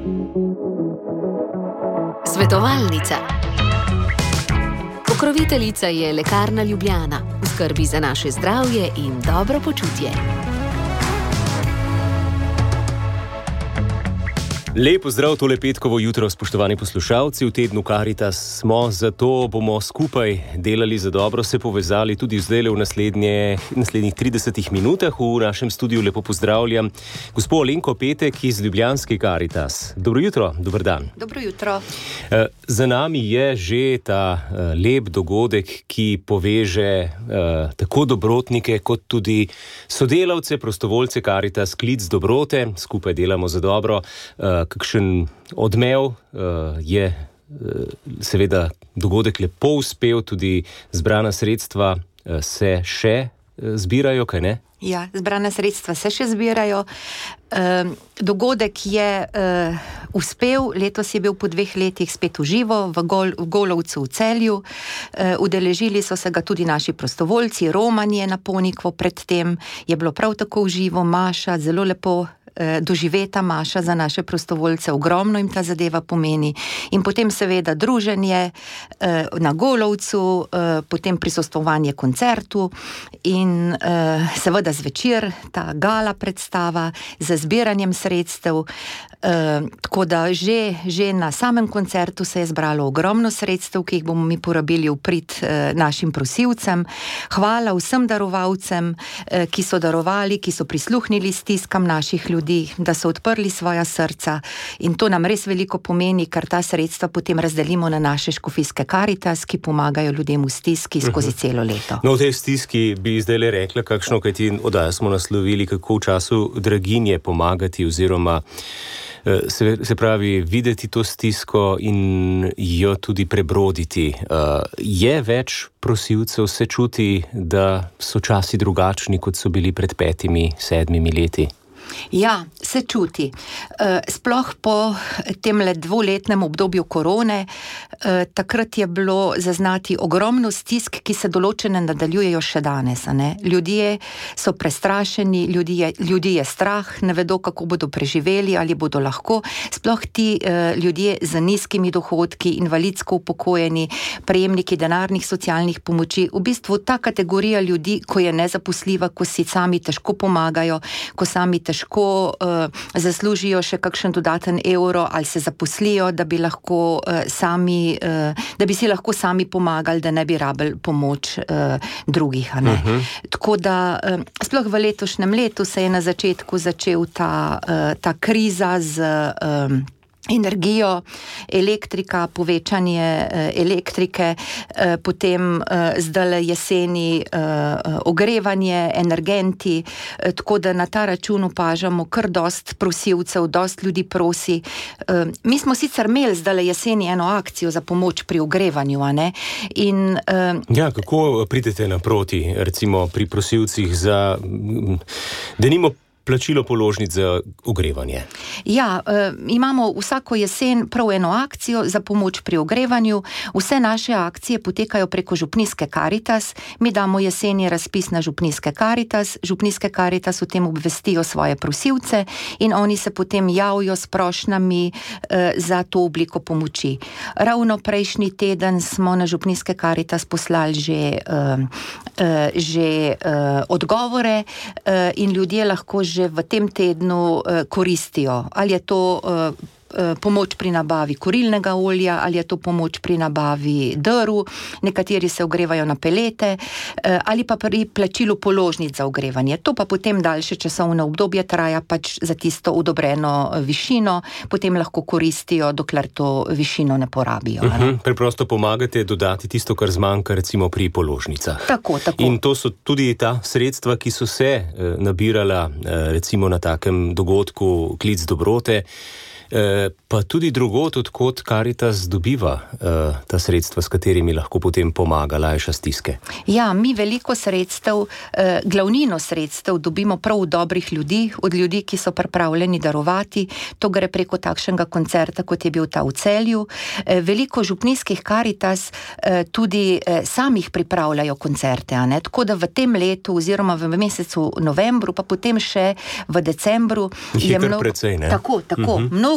Svetovalnica. Pokroviteljica je Lekarna Ljubljana, v skrbi za naše zdravje in dobro počutje. Lep pozdrav, tole petkovo jutro, spoštovani poslušalci. V tednu Karitas smo, zato bomo skupaj delali za dobro, se povezali tudi zdaj v naslednjih 30 minutah. V našem studiu lepo pozdravljam gospo Alenko Petek iz ljubljanske Karitas. Dobro jutro, dober dan. Dobro jutro. Za nami je že ta lep dogodek, ki poveže tako dobrotnike kot tudi sodelavce, prostovoljce Karitas, klic dobrote. Skupaj delamo za dobro. Kakšen odmev je seveda dogodek lepo uspel, tudi zbrana sredstva se še zbirajo, kaj ne? Ja, zbrana sredstva se še zbirajo. Dogodek je uspel, letos je bil po 2 letih spet v živo v Golovcu v Celju. Udeležili so se ga tudi naši prostovoljci, romanje na Ponikvo predtem. Je bilo prav tako v živo, maša, zelo lepo doživeta maša za naše prostovoljce, ogromno jim ta zadeva pomeni. In potem seveda druženje na Golovcu, potem prisostvovanje koncertu in seveda zvečer ta gala predstava z zbiranjem sredstev. Tako da že na samem koncertu se je zbralo ogromno sredstev, ki jih bomo mi porabili v prid našim prosilcem. Hvala vsem darovalcem, ki so darovali, ki so prisluhnili stiskam naših ljudi, da so odprli svoja srca, in to nam res veliko pomeni, ker ta sredstva potem razdelimo na naše škofijske Karitas, ki pomagajo ljudem v stiski skozi celo leto. No, v tej stiski bi zdaj le rekla, kakšno, kajti oddajo smo naslovili, kako v času draginje pomagati oziroma se pravi videti to stisko in jo tudi prebroditi. Je več prosilcev, se čuti, da so časi drugačni, kot so bili pred 5-7 leti? Ja, se čuti. Sploh po temle 2-letnem obdobju korone, takrat je bilo zaznati ogromno stisk, ki se določene nadaljujejo še danes. Ljudje so prestrašeni, ljudi je strah, ne vedo, kako bodo preživeli, ali bodo lahko. Sploh ti ljudje z nizkimi dohodki, invalidsko upokojeni, prejemniki denarnih socialnih pomoči, v bistvu ta kategorija ljudi, ko je nezaposljiva, ko si sami težko pomagajo, ko sami težko zaslužijo še kakšen dodaten evro ali se zaposlijo, da bi si lahko sami pomagali, da ne bi rabili pomoč drugih. Tako da sploh v letošnjem letu se je na začetku začel ta kriza z energijo, elektrika, povečanje elektrike, potem zdajle jeseni ogrevanje, energenti, tako da na ta račun opažamo kar dost prosilcev, dost ljudi prosi. Mi smo sicer imeli zdajle jeseni eno akcijo za pomoč pri ogrevanju, in ja, kako pridete naproti, recimo pri prosilcih za denimo plačilo položnic za ogrevanje? Ja, imamo vsako jesen prav eno akcijo za pomoč pri ogrevanju. Vse naše akcije potekajo preko župnijske Karitas. Mi damo jeseni razpis na župnijske Karitas. Župnijske Karitas o tem obvestijo svoje prosilce in oni se potem javijo s prošnjami za to obliko pomoči. Ravno prejšnji teden smo na župnijske Karitas poslali že odgovore in ljudje lahko že v tem tednu koristijo. Ali je to pomoč pri nabavi kurilnega olja, ali je to pomoč pri nabavi drv, nekateri se ogrevajo na pelete, ali pa pri plačilu položnic za ogrevanje. To pa potem daljše časovno obdobje traja pač za tisto odobreno višino, potem lahko koristijo, dokler to višino ne porabijo. Preprosto pomagate dodati tisto, kar zmanjka recimo pri položnicah. Tako. In to so tudi ta sredstva, ki so se nabirala recimo na takem dogodku Klic dobrote, pa tudi drugod, odkot Karitas dobiva ta sredstva, s katerimi lahko potem pomaga, lajša stiske. Ja, mi veliko sredstev, glavnino sredstev dobimo prav od dobrih ljudi, od ljudi, ki so pripravljeni darovati. To gre preko takšnega koncerta, kot je bil ta v Celju. Veliko župnijskih Karitas tudi samih pripravljajo koncerte, tako da v tem letu oziroma v mesecu novembru, pa potem še v decembru je mnogo precej, ne? Tako. Mnogo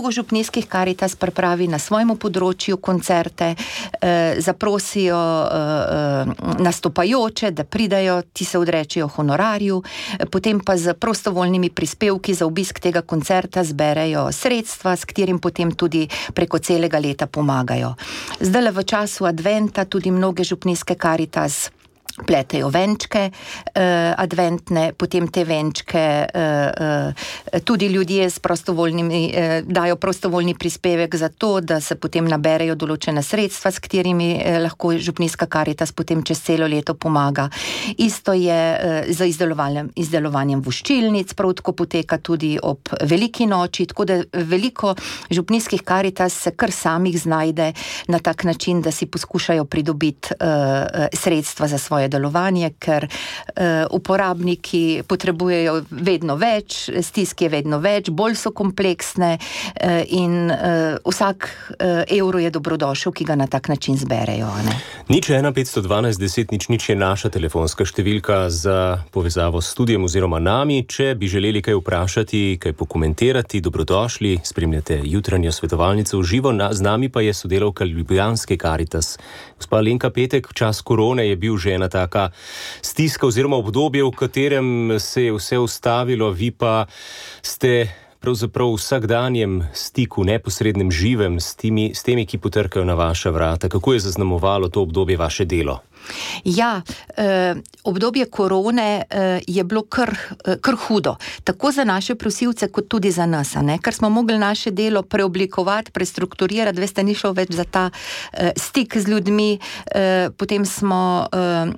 mnogo župnijskih Karitas pripravi na svojemu področju koncerte, zaprosijo nastopajoče, da pridajo, ti se odrečejo honorarju, potem pa z prostovoljnimi prispevki za obisk tega koncerta zberejo sredstva, s katerim potem tudi preko celega leta pomagajo. Zdaj v času adventa tudi mnoge župnijske Karitas pletejo venčke adventne, potem te venčke tudi ljudje s prostovoljnimi dajo prostovoljni prispevek za to, da se potem naberejo določena sredstva, s katerimi lahko župnijska Karitas potem čez celo leto pomaga. Isto je za izdelovanjem voščilnic, prav tako poteka tudi ob veliki noči, tako da veliko župnijskih Karitas se kar samih znajde na tak način, da si poskušajo pridobiti sredstva za svoje delovanje, ker uporabniki potrebujejo vedno več, stisk je vedno več, bolj so kompleksne in vsak evro je dobrodošel, ki ga na tak način zberejo. 01 512 10 00 je naša telefonska številka za povezavo s studijem oziroma nami. Če bi želeli kaj vprašati, kaj pokomentirati, dobrodošli, spremljate jutranjo svetovalnico v živo, z nami pa je sodelavka ljubljanske Karitas. Gospa Alenka Petek, čas korone je bil že ena taka stiska oziroma obdobje, v katerem se je vse ustavilo, vi pa ste pravzaprav v vsakdanjem stiku, neposrednem živem s temi, ki potrkajo na vaša vrata. Kako je zaznamovalo to obdobje vaše delo? Ja, obdobje korone je bilo kar hudo, tako za naše prosilce, kot tudi za nas, ker smo mogli naše delo preoblikovati, prestrukturirati, veste, ni šlo več za ta stik z ljudmi, potem smo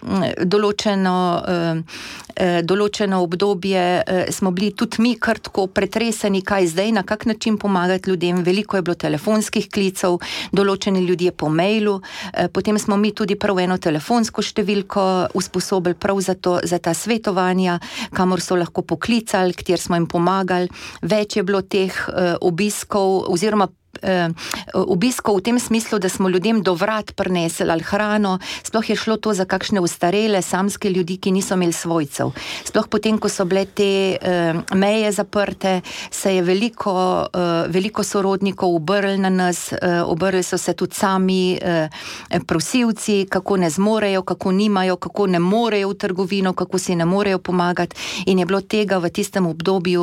določeno obdobje smo bili tudi mi kar tako pretreseni, kaj zdaj, na kak način pomagati ljudem, veliko je bilo telefonskih klicev, določeni ljudje po mailu, potem smo mi tudi prav eno telefonsko številko usposobili prav za ta svetovanja, kamor so lahko poklicali, kjer smo jim pomagali. Več je bilo teh obiskov oziroma obiskov v tem smislu, da smo ljudem do vrat prinesli ali hrano, sploh je šlo to za kakšne ostarele, samske ljudi, ki niso imeli svojcev. Sploh potem, ko so bile te meje zaprte, se je veliko sorodnikov obrnili na nas, obrnili so se tudi sami prosilci, kako ne zmorejo, kako nimajo, kako ne morejo v trgovino, kako si ne morejo pomagati, in je bilo tega v tistem obdobju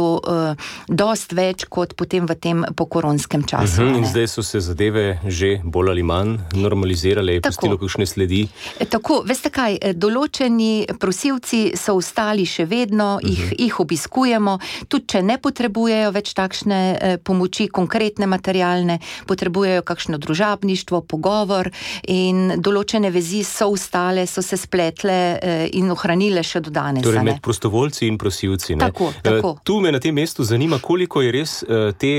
dost več kot potem v tem pokoronskem času. In zdaj so se zadeve že bolj ali manj normalizirale, je pustilo kakšne sledi? Tako, veste kaj, določeni prosilci so ostali še vedno, jih obiskujemo, tudi če ne potrebujejo več takšne pomoči, konkretne materialne, potrebujejo kakšno družabništvo, pogovor, in določene vezi so ostale, so se spletle in ohranile še do danes. Torej med prostovoljci in prosilci. Tako. Tu me na tem mestu zanima, koliko je res te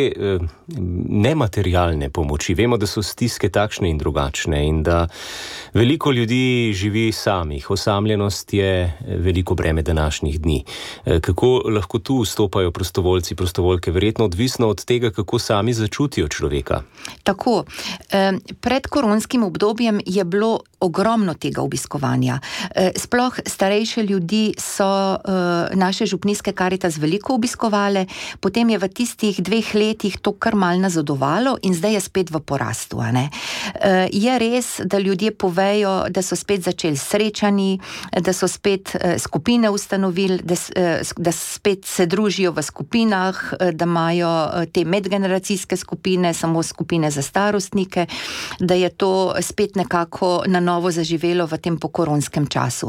nematerialne pomoči. Vemo, da so stiske takšne in drugačne in da veliko ljudi živi samih. Osamljenost je veliko breme današnjih dni. Kako lahko tu vstopajo prostovoljci, prostovoljke? Verjetno odvisno od tega, kako sami začutijo človeka. Tako. Pred koronskim obdobjem je bilo ogromno tega obiskovanja. Sploh starejše ljudi so naše župnijske Karitas veliko obiskovale, potem je v tistih 2 letih to kar mal nazadovalo in zdaj je spet v porastu. Je res, da ljudje povejo, da so spet začeli srečani, da so spet skupine ustanovili, da spet se družijo v skupinah, da imajo te medgeneracijske skupine, samo skupine za starostnike, da je to spet nekako na novo zaživelo v tem pokoronskem času.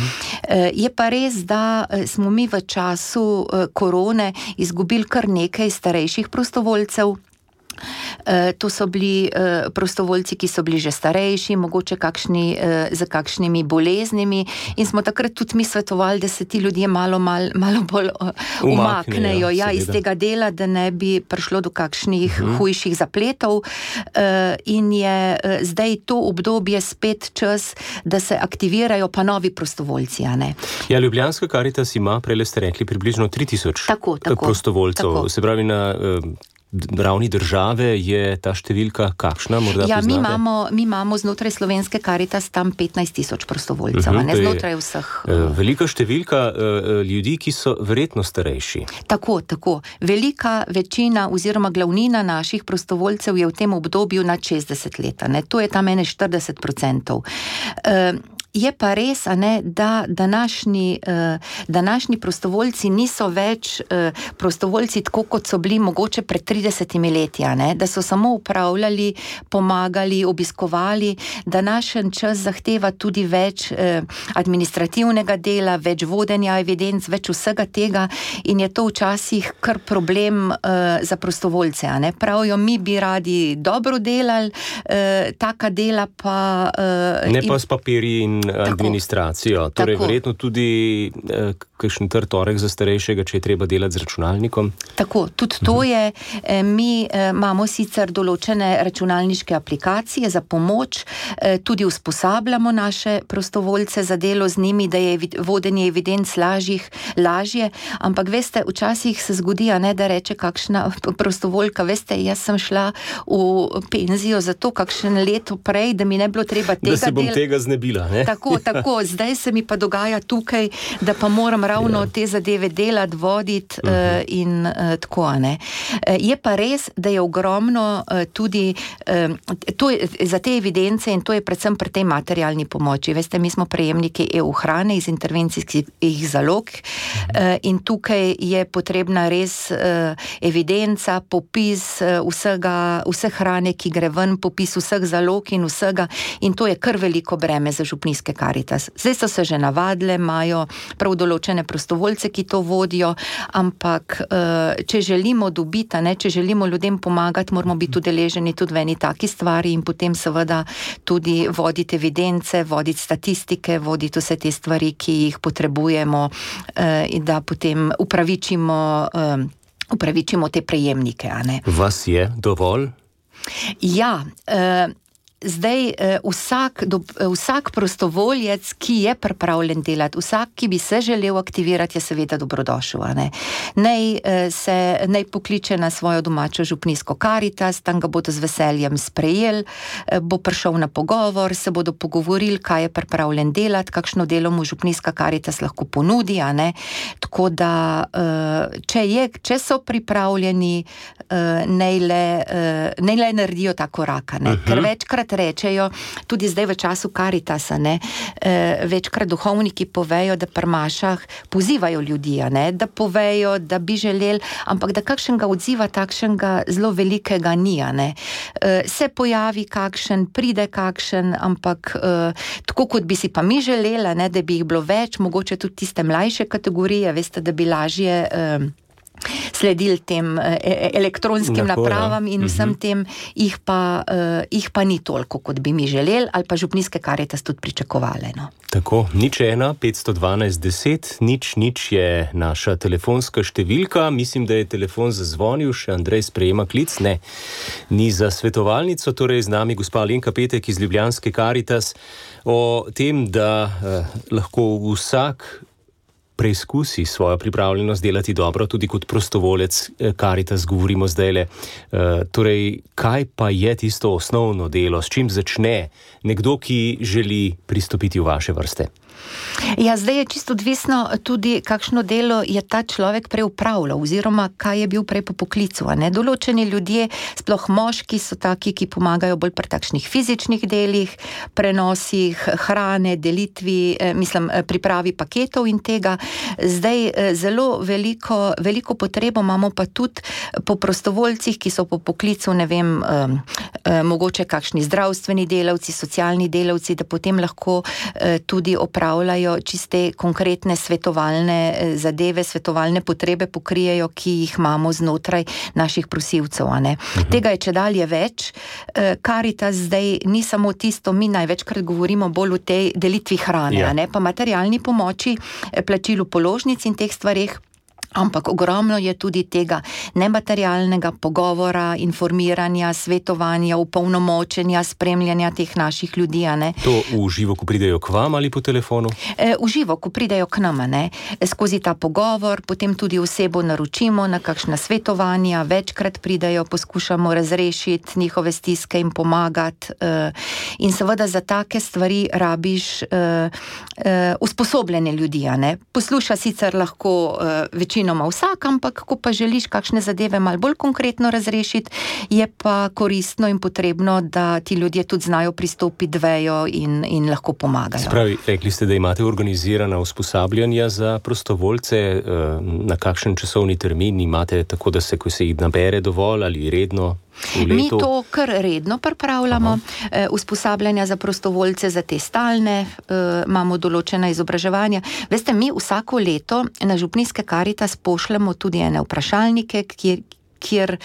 Je pa res, da smo mi v času korone izgubili kar nekaj starejših prostovoljcev. To so bili prostovoljci, ki so bili že starejši, mogoče z kakšnimi boleznimi, in smo takrat tudi mi svetovali, da se ti ljudje malo bolj umaknejo iz tega dela, da ne bi prišlo do kakšnih hujših zapletov, in je zdaj to obdobje spet čas, da se aktivirajo pa novi prostovoljci. Ja, Ljubljanska Karitas ima, prej ste rekli, približno 3000 prostovoljcev. Se pravi, na ravni države je ta številka kakšna? Morda ja, poznate? mi imamo znotraj Slovenske Karitas tam 15,000 prostovoljcev, ne znotraj vseh. Velika številka ljudi, ki so verjetno starejši. Tako. Velika večina oziroma glavnina naših prostovoljcev je v tem obdobju nad 60 let. To je tam 40%. Je pa res, da današnji prostovoljci niso več prostovoljci tako, kot so bili mogoče pred 30 leti, da so samo upravljali, pomagali, obiskovali. Današnji čas zahteva tudi več administrativnega dela, več vodenja evidenc, več vsega tega in je to včasih kar problem za prostovoljce. Pravijo, mi bi radi dobro delali, taka dela pa... Ne pa s papirji in administracijo. Torej, verjetno tudi kakšen torek za starejšega, če je treba delati z računalnikom. Tako, tudi to je. Mi imamo sicer določene računalniške aplikacije za pomoč, tudi usposabljamo naše prostovoljce za delo z njimi, da je vodenje evidenc lažje, ampak veste, včasih se zgodi, da reče kakšna prostovoljka, veste, jaz sem šla v penzijo zato kakšen leto prej, da mi ne bilo treba tega da se bom tega znebila, ne? Tako, zdaj se mi pa dogaja tukaj, da pa moram ravno te zadeve delati, voditi in tako, Je pa res, da je ogromno tudi to je, za te evidence in to je predvsem pri tej materialni pomoči. Veste, mi smo prejemniki EU hrane iz intervencijskih zalog in tukaj je potrebna res evidenca, popis vse hrane, ki gre ven, popis vseh zalog in vsega in to je kar veliko breme za župnijske Karitas. Zdaj so se že navadile, imajo prav določene prostovoljce, ki to vodijo, ampak če želimo dobiti, če želimo ljudem pomagati, moramo biti udeleženi tudi v eni taki stvari in potem seveda tudi voditi evidence, voditi statistike, voditi vse te stvari, ki jih potrebujemo, da potem upravičimo te prejemnike. Vas je dovolj? Ja, zdaj vsak prostovoljec, ki je pripravljen delati, vsak, ki bi se želel aktivirati, je seveda dobrodošel. Naj pokliče na svojo domačo župnijsko Karitas, tam ga bodo z veseljem sprejeli, bo prišel na pogovor, se bodo pogovorili, kaj je pripravljen delati, kakšno delo mu župnijska Karitas lahko ponudi. Tako da, če so pripravljeni, naj le naredijo ta korak. Ker večkrat rečejo, tudi zdaj v času Karitasa, večkrat duhovniki povejo, da pri mašah pozivajo ljudi, da povejo, da bi želeli, ampak da kakšnega odziva takšnega zelo velikega ni. Se pojavi kakšen, pride kakšen, ampak tako kot bi si pa mi želeli, da bi jih bilo več, mogoče tudi tiste mlajše kategorije, veste, da bi lažje sledili tem elektronskim napravam in vsem tem, jih pa ni toliko, kot bi mi želeli, ali pa župnijske Karitas tudi pričakovale. Tako, 01 512 10, 0 je naša telefonska številka. Mislim, da je telefon zazvonil, še Andrej sprejema klic. Ne, ni za svetovalnico, torej z nami gospa Alenka Petek iz Ljubljanske Karitas o tem, da lahko vsak preizkusi svojo pripravljenost delati dobro, tudi kot prostovolec Karitas govorimo zdajle. Torej, kaj pa je tisto osnovno delo, s čim začne nekdo, ki želi pristopiti v vaše vrste? Ja, zdaj je čisto odvisno tudi, kakšno delo je ta človek prej upravljal, oziroma kaj je bil prej po poklicu. Določeni ljudje, sploh moški, so taki, ki pomagajo bolj pri takšnih fizičnih delih, prenosih hrane, delitvi, pripravi paketov in tega. Zdaj zelo veliko potrebo imamo pa tudi po prostovoljcih, ki so po poklicu, mogoče kakšni zdravstveni delavci, socialni delavci, da potem lahko tudi opravljajo čiste konkretne svetovalne zadeve, svetovalne potrebe pokrijejo, ki jih imamo znotraj naših prosilcev. Tega je čedalje več. Karitas zdaj ni samo tisto, mi največkrat govorimo bolj o tej delitvi hrane, pa materialni pomoči, plačilu položnic in teh stvareh. Ampak ogromno je tudi tega nematerialnega pogovora, informiranja, svetovanja, upolnomočenja, spremljanja teh naših ljudi. Ne? To v živo, ko pridejo k vam ali po telefonu? V živo, ko pridejo k nam, ne? Skozi ta pogovor, potem tudi osebo naročimo na kakšna svetovanja, večkrat pridejo, poskušamo razrešiti njihove stiske in pomagati. In seveda za take stvari rabiš usposobljene ljudi. Ne? Posluša sicer lahko večinoma vsak, ampak ko pa želiš kakšne zadeve malo bolj konkretno razrešiti, je pa koristno in potrebno, da ti ljudje tudi znajo pristopiti, vejo in lahko pomagajo. Spravi, rekli ste, da imate organizirana usposabljanja za prostovoljce, na kakšen časovni termin imate, tako da se, ko se jih nabere dovolj ali redno? Mi to kar redno pripravljamo, usposabljanja za prostovoljce, za te stalne, imamo določena izobraževanja. Veste, mi vsako leto na Župnijske Karitas pošljemo tudi ene vprašalnike, kjer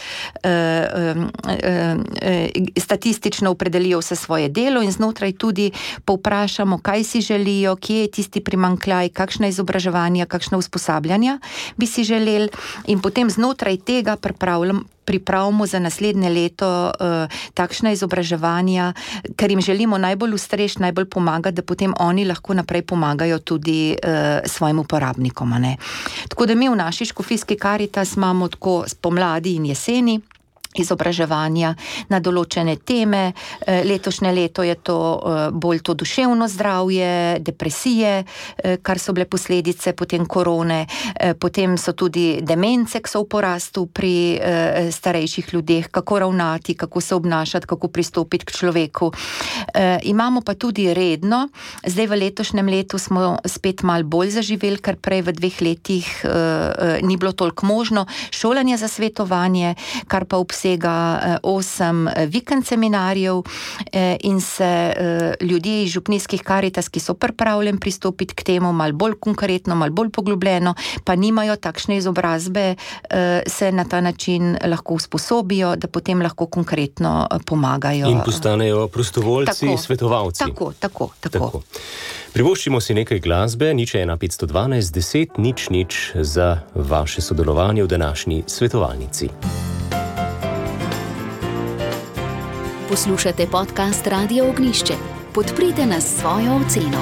statistično opredelijo vse svoje delo in znotraj tudi povprašamo, kaj si želijo, kje je tisti primanjkljaj, kakšna izobraževanja, kakšna usposabljanja bi si želeli in potem znotraj tega pripravimo za naslednje leto takšna izobraževanja, ker jim želimo najbolj ustrešiti, najbolj pomagati, da potem oni lahko naprej pomagajo tudi svojim uporabnikom. Ne? Tako da mi v naši Škofijski Karitas imamo tako spomladi in jeseni izobraževanja na določene teme. Letošnje leto je to bolj to duševno zdravje, depresije, kar so bile posledice potem korone, potem so tudi demence, ki so v porastu pri starejših ljudeh, kako ravnati, kako se obnašati, kako pristopiti k človeku. Imamo pa tudi redno, zdaj v letošnjem letu smo spet malo bolj zaživeli, ker prej v 2 letih ni bilo toliko možno, šolanje za svetovanje, kar pa obsega 8 vikend seminarjev in se ljudje iz Župnijskih Karitas, ki so pripravljeni pristopiti k temu malo bolj konkretno, malo bolj poglobljeno, pa nimajo takšne izobrazbe, se na ta način lahko usposobijo, da potem lahko konkretno pomagajo. In postanejo prostovoljci, svetovalci. Tako. Privoščimo si nekaj glasbe, 01512 10 00 za vaše sodelovanje v današnji svetovalnici. Poslušate podcast Radio Ognjišče. Podprite nas s svojo oceno.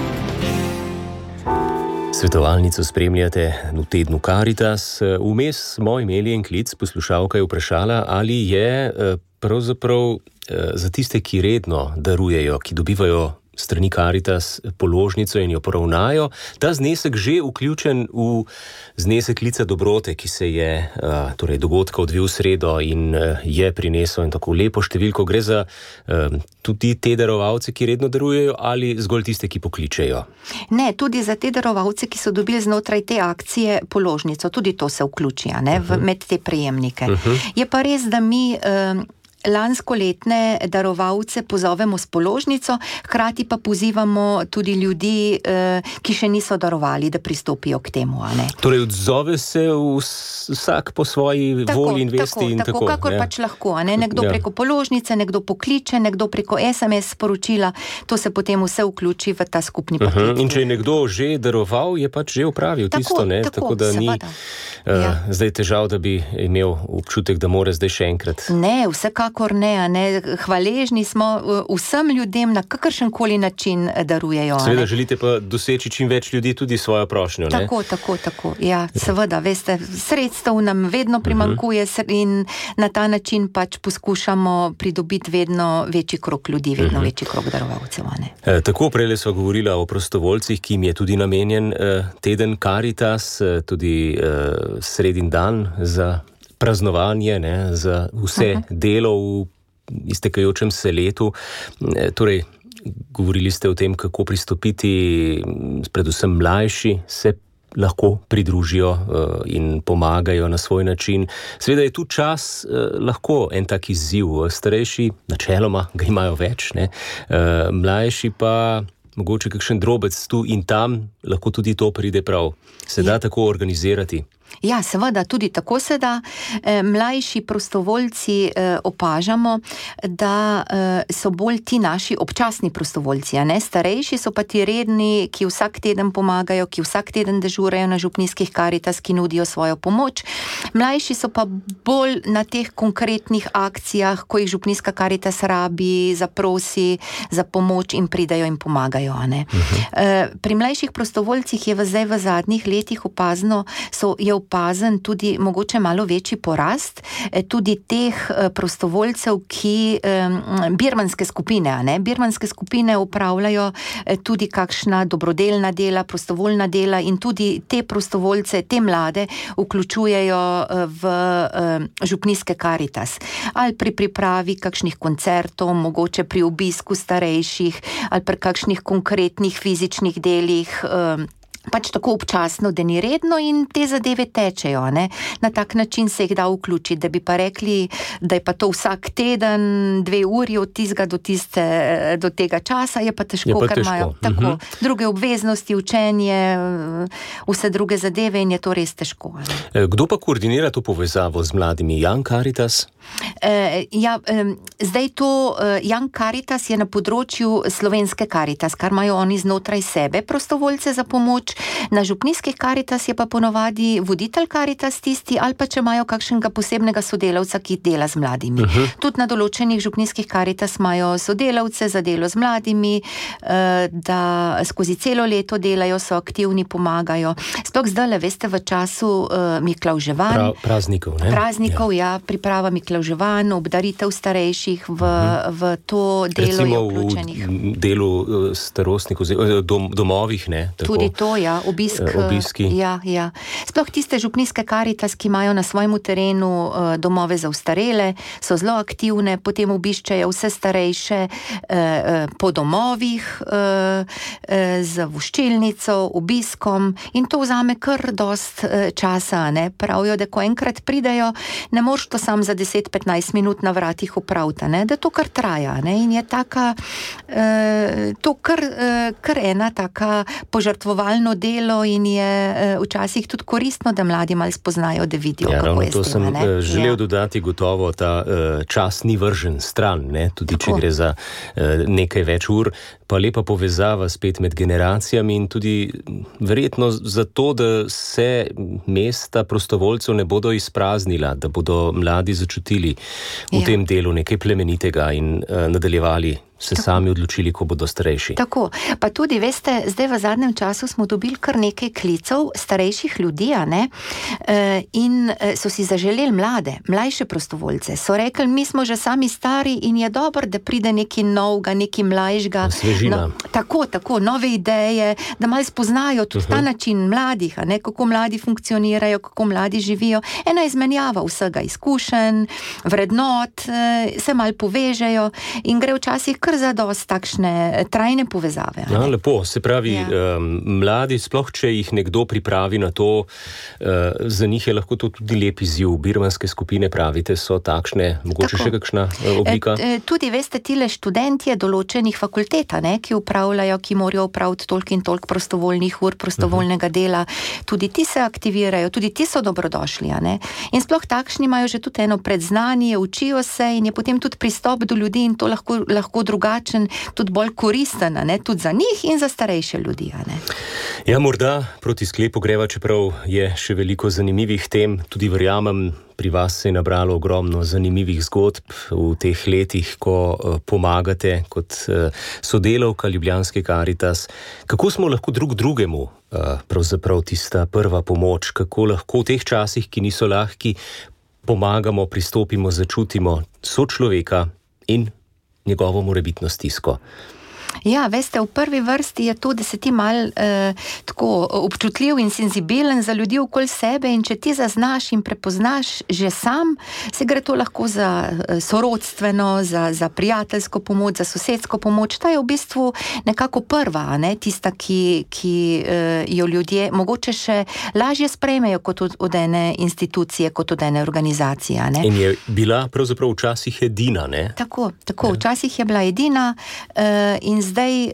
Svetovalnico spremljate v tednu Karitas. Vmes smo imeli en klic, poslušalka je vprašala, ali je pravzaprav za tiste, ki redno darujejo, ki dobivajo strani Karitas položnico in jo poravnajo, ta znesek že vključen v znesek lica dobrote, ki se je torej dogodka odvil v sredo in je prinesel in tako lepo številko. Gre za tudi te darovalce, ki redno darujejo, ali zgolj tiste, ki pokličejo? Ne, tudi za te darovalce, ki so dobili znotraj te akcije položnico, tudi to se vključi, med te prejemnike. Je pa res, da mi lanskoletne darovalce pozovemo s položnico, hkrati pa pozivamo tudi ljudi, ki še niso darovali, da pristopijo k temu. Torej odzove se vsak po svoji volji in vesti in tako. Kakor pač lahko. Nekdo preko položnice, nekdo pokliče, nekdo preko SMS sporočila, to se potem vse vključi v ta skupni paket. In če je nekdo že daroval, je pač že opravil tisto, tako da ni zdaj težav, da bi imel občutek, da mora zdaj še enkrat. Ne, vsekakor ne. Hvaležni smo vsem ljudem na kakršenkoli način darujejo. Seveda želite pa doseči čim več ljudi tudi svojo prošnjo, ne? Tako. Ja, seveda, veste, sredstev nam vedno primanjkuje in na ta način pač poskušamo pridobiti vedno večji krog ljudi, vedno večji krog darovalcev. Tako, prejle sva govorila o prostovoljcih, ki jim je tudi namenjen teden Karitas, tudi sredin dan za praznovanje, za vse delo v iztekajočem se letu. Torej, govorili ste o tem, kako pristopiti, predvsem mlajši se lahko pridružijo in pomagajo na svoj način. Seveda je tu čas lahko en tak izziv. Starejši načeloma ga imajo več, mlajši pa mogoče kakšen drobec tu in tam, lahko tudi to pride prav. Se da tako organizirati? Ja, seveda, tudi tako se da. Mlajši prostovoljci opažamo, da so bolj ti naši občasni prostovoljci, a ne? Starejši so pa ti redni, ki vsak teden pomagajo, ki vsak teden dežurajo na župnijskih Karitas, ki nudijo svojo pomoč. Mlajši so pa bolj na teh konkretnih akcijah, ko jih župnijska Karitas rabi, zaprosi za pomoč in pridajo in pomagajo, a ne? Pri mlajših prostovoljcih je zdaj v zadnjih letih je opazen tudi mogoče malo večji porast, tudi teh prostovoljcev, ki birmanske skupine, a ne? Birmanske skupine upravljajo tudi kakšna dobrodelna dela, prostovoljna dela in tudi te prostovoljce, te mlade vključujejo v župnijske Karitas. Ali pri pripravi kakšnih koncertov, mogoče pri obisku starejših, ali pri kakšnih konkretnih fizičnih delih, pač tako občasno, da ni redno in te zadeve tečejo, ne? Na tak način se jih da vključiti, da bi pa rekli, da je pa to vsak teden 2 uri od tistega do tega časa, je pa težko, ker imajo tako druge obveznosti, učenje, vse druge zadeve in je to res težko. Ne? Kdo pa koordinira to povezavo z mladimi? Young Karitas? Zdaj to Young Karitas je na področju slovenske Karitas, kar imajo oni znotraj sebe prostovoljce za pomoč. Na župnijskih Karitas je pa ponovadi voditelj Karitas tisti, ali pa če imajo kakšnega posebnega sodelavca, ki dela z mladimi. Tudi na določenih župnijskih Karitas imajo sodelavce za delo z mladimi, da skozi celo leto delajo, so aktivni, pomagajo. Sploh zdajle, veste, v času Miklavževanj. Praznikov, ne? Praznikov, ja, priprava Miklavževanj, obdaritev starejših v to delo. Recimo je vključenih. V delu starostnikov, domovih, ne? Tako. Tudi to, ja, obiski. Ja. Sploh tiste župnijske Karitas, ki imajo na svojem terenu domove za ostarele, so zelo aktivne, potem obiščejo vse starejše po domovih z voščilnico, obiskom in to vzame kar dost časa, ne? Pravijo, da ko enkrat pridejo, ne moreš to sam za 10-15 minut na vratih opraviti, ne? Da to kar traja, ne? In je taka to kar ena taka požrtvovalno delo in je včasih tudi koristno, da mladi malo spoznajo, da vidijo, kako je s tem. To sem želel dodati gotovo, ta čas ni vržen stran, ne? Tudi tako. Če gre za nekaj več ur, pa lepa povezava spet med generacijami in tudi verjetno zato, da se mesta prostovoljcev ne bodo izpraznila, da bodo mladi začutili v tem delu nekaj plemenitega in nadaljevali se sami odločili, ko bodo starejši. Tako, pa tudi, veste, zdaj v zadnjem času smo dobili kar nekaj klicev starejših ljudi, a ne, in so si zaželeli mlajše prostovoljce. So rekli, mi smo že sami stari in je dobro, da pride nekaj novega, nekaj mlajšega. Svežina. Tako, nove ideje, da malo spoznajo tudi ta način mladih, a ne, kako mladi funkcionirajo, kako mladi živijo. Ena izmenjava vsega izkušenj, vrednot, se malo povežejo in gre včasih kar za dosti takšne trajne povezave. Ja, lepo, se pravi, mladi, sploh če jih nekdo pripravi na to, za njih je lahko to tudi lep izziv. Birmanske skupine, pravite, so takšne, mogoče še kakšna oblika? Tudi, veste, tile študentje določenih fakultet, ne, ki upravljajo, ki morajo upraviti toliko in toliko prostovoljnih ur, prostovoljnega dela, tudi ti se aktivirajo, tudi ti so dobrodošli, a ne. In sploh takšni imajo že tudi eno predznanje, učijo se in je potem tudi pristop do ljudi in to lahko drugačen, tudi bolj koristen, ne, tudi za njih in za starejše ljudi, ne. Ja, morda proti sklepu greva, čeprav je še veliko zanimivih tem, tudi verjamem, pri vas se je nabralo ogromno zanimivih zgodb v teh letih, ko pomagate kot sodelavka ljubljanske Karitas. Kako smo lahko drug drugemu, pravzaprav tista prva pomoč, kako lahko v teh časih, ki niso lahki, pomagamo, pristopimo, začutimo sočloveka in njegovo morebitno stisko? Ja, veste, v prvi vrsti je to, da se ti mal tako občutljiv in senzibilen za ljudi okoli sebe in če ti zaznaš in prepoznaš že sam, se gre to lahko za sorodstveno, za prijateljsko pomoč, za sosedsko pomoč. Ta je v bistvu nekako prva, ne, tista, ki jo ljudje mogoče še lažje sprejmejo kot od ene institucije, kot od ene organizacije, ne. In je bila pravzaprav včasih edina, ne? Tako, včasih je bila edina in zdaj zdaj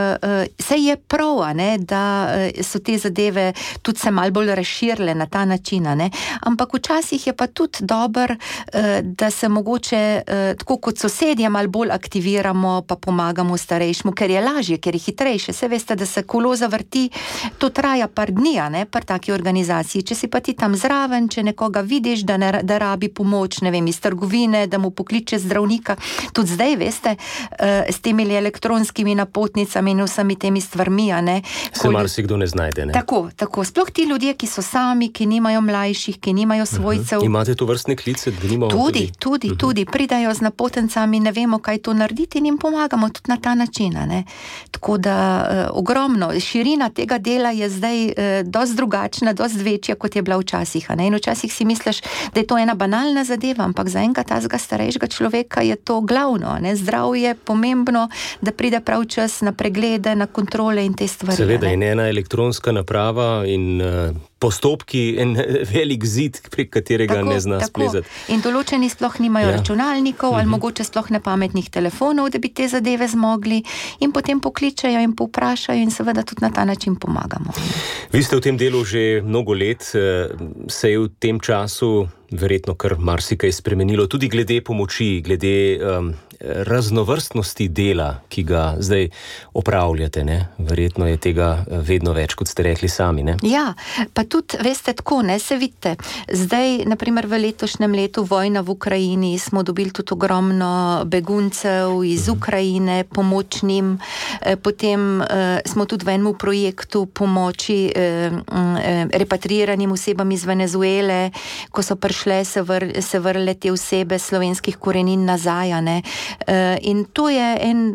saj je prav, da so te zadeve tudi se malo bolj razširile na ta način, ampak včasih je pa tudi dobro, da se mogoče tako kot sosedje malo bolj aktiviramo, pa pomagamo starejšmu, ker je lažje, ker je hitrejše. Se veste, da se kolo zavrti, to traja par dni, par taki organizaciji. Če si pa ti tam zraven, če nekoga vidiš, da rabi pomoč, ne vem, iz trgovine, da mu pokliče zdravnika, tudi zdaj, veste, s temi elektronskimi napotnicami in vsemi temi stvarmi, se marsikdo ne znajde, ne? Tako. Sploh ti ljudje, ki so sami, ki nimajo mlajših, ki nimajo svojcev. Imate to vrstne klice? Tudi. Pridajo z napotencami, ne vemo, kaj to narediti in jim pomagamo tudi na ta način, Tako da ogromno. Širina tega dela je zdaj dosti drugačna, dosti večja, kot je bila včasih, In včasih si misliš, da je to ena banalna zadeva, ampak za enega tazga starejšega človeka je to glavno, Zdravje je pomembno, da pride prav čas na preglede, na kontrole in te stvari. Seveda, in ena elektronska naprava in postopki, en velik zid, prek katerega ne zna splezati. In določeni sploh nimajo računalnikov ali mogoče sploh nepametnih telefonov, da bi te zadeve zmogli, in potem pokličejo in povprašajo in seveda tudi na ta način pomagamo. Vi ste v tem delu že mnogo let, se je v tem času verjetno kar marsikaj spremenilo, tudi glede pomoči, glede raznovrstnosti dela, ki ga zdaj opravljate, Verjetno je tega vedno več, kot ste rekli sami, Ja, pa tudi, veste, tako, se vidite. Zdaj, naprimer v letošnjem letu vojna v Ukrajini, smo dobili tudi ogromno beguncev iz Ukrajine, pomoč njim, potem smo tudi v enem projektu pomoči repatriiranim osebam iz Venezuele, ko so prišle, se vrle te osebe slovenskih korenin nazaj, in to je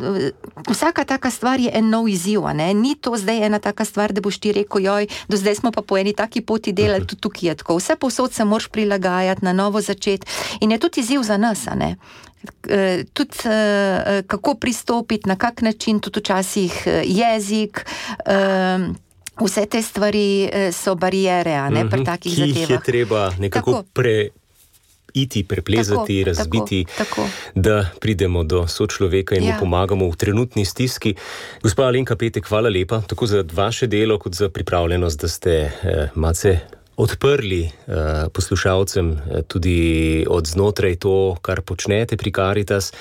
vsaka taka stvar je en nov izziv, ni to zdaj ena taka stvar, da boš ti rekel, joj, do zdaj smo pa po eni taki poti delali, tudi tukaj je tako. Vse povsod se moraš prilagajati, na novo začeti in je tudi izziv za nas, tudi kako pristopiti, na kak način, tudi včasih jezik, vse te stvari so barijere, pri takih zadevah. Ki jih je treba nekako preplezati, razbiti, da pridemo do sočloveka in mu pomagamo v trenutni stiski. Gospa Alenka Petek, hvala lepa, tako za vaše delo, kot za pripravljenost, da ste malce odprli poslušalcem tudi od znotraj to, kar počnete pri Karitas.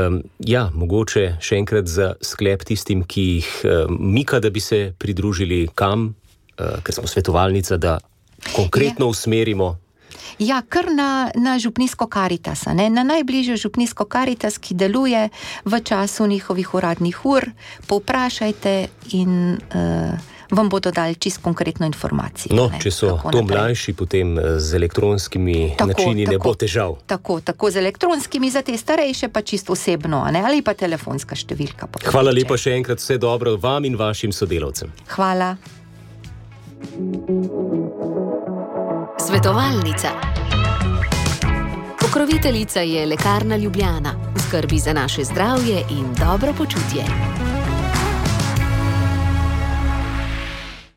Mogoče še enkrat za sklep tistim, ki jih mika, da bi se pridružili kam, ker smo svetovalnica, da konkretno usmerimo. Ja, kar na župnijsko Karitas, na najbližjo župnijsko Karitas, ki deluje v času njihovih uradnih ur, povprašajte in vam bodo dali čisto konkretno informacijo. No, če so to mlajši, potem z elektronskimi načini ne bo težav. Tako z elektronskimi, za te starejše pa čisto osebno, ali pa telefonska številka. Hvala lepa še enkrat, vse dobro vam in vašim sodelavcem. Hvala. Svetovalnica. Pokroviteljica je Lekarna Ljubljana, v skrbi za naše zdravje in dobro počutje.